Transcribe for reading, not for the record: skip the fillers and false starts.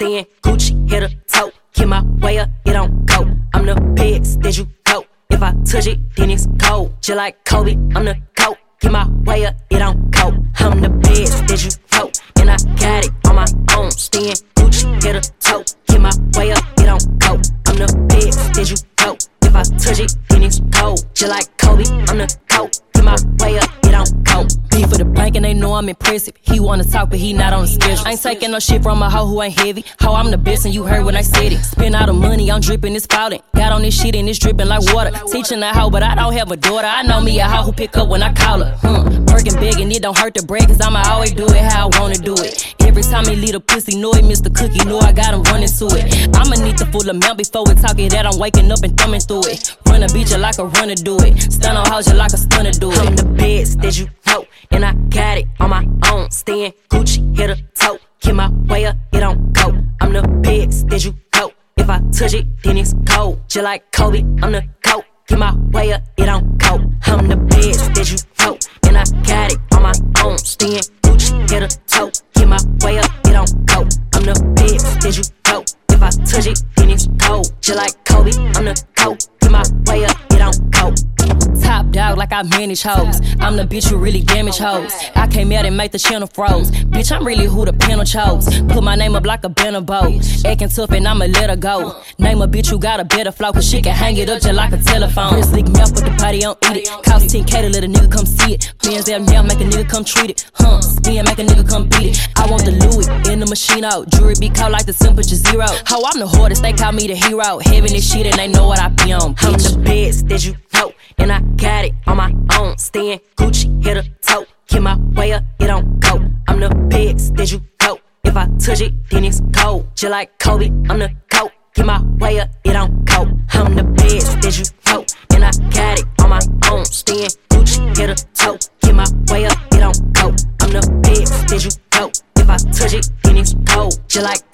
staying Gucci, hit a toe. Get my way up, it don't go. I'm the pigs, did you go? If I touch it, then it's cold. Just like Kobe, I'm the coat. Get my way up, it don't go. I'm the pigs, did you go? And I got it on my own. Staying Gucci, hit a toe. Get my way up, it don't go. I'm the pigs, did you go? If I touch it, then it's cold. Just like Kobe, I'm the coat. Get my way up, it don't go. Beef for the bank and they know I'm impressive. He wanna talk but he not on the schedule. I ain't taking no shit from a hoe who ain't heavy. Ho, I'm the best and you heard when I said it. Spend all the money, I'm dripping, it's spouting. Got on this shit and it's dripping like water. Teaching a hoe but I don't have a daughter. I know me a hoe who pick up when I call her. Working big and it don't hurt to break, cause I'ma always do it how I wanna do it. Every time he leave a pussy, know he missed the cookie, know I got him running to it. I'ma need the full amount before we talk it that I'm waking up and thumbing through it. Run a beat you like a runner do it. Stun on hoes you like a stunner do it. I'm the best, did you know? And I got it on my own. Staying Gucci, hit a toe. Get my way up, it don't go. I'm the best, did you know? If I touch it, then it's cold. Just like Kobe, I'm the coat. Get my way up, it don't go. I'm the best, did you know? And I got it on my own. Staying Gucci, hit a toe. Get my way up, it don't go. I'm the best, did you know? If I touch it, then it's cold. Just like Kobe, I'm the coat. Get my way up, it don't go. Top dog like I manage hoes. I'm the bitch who really damage hoes. I came out and made the channel froze. Bitch, I'm really who the panel chose. Put my name up like a banner bow. Acting tough and I'ma let her go. Name a bitch who got a better flow, cause she can hang it up just like a telephone. Chris lick me up with the party, don't eat it. Cost 10K to let a nigga come see it. Bands there now make a nigga come treat it. Spin make a nigga come beat it. I want the Louis in the machine out. Jewelry be caught like the temperature zero. Ho, I'm the hardest, they call me the hero. Heaven this shit and they know what I be on. I'm the best, did you know? And I got it on my own. Staying Gucci, hit a toe. Get my way up, it don't go. I'm the best, did you know? If I touch it, then it's cold. Just like Kobe, I'm the coat. Get my way up, it don't go. I'm the best, did you know? And I got it on my own. Staying Gucci, hit a toe. Get my way up, it don't go. I'm the best, did you know? If I touch it, then it's cold. Just like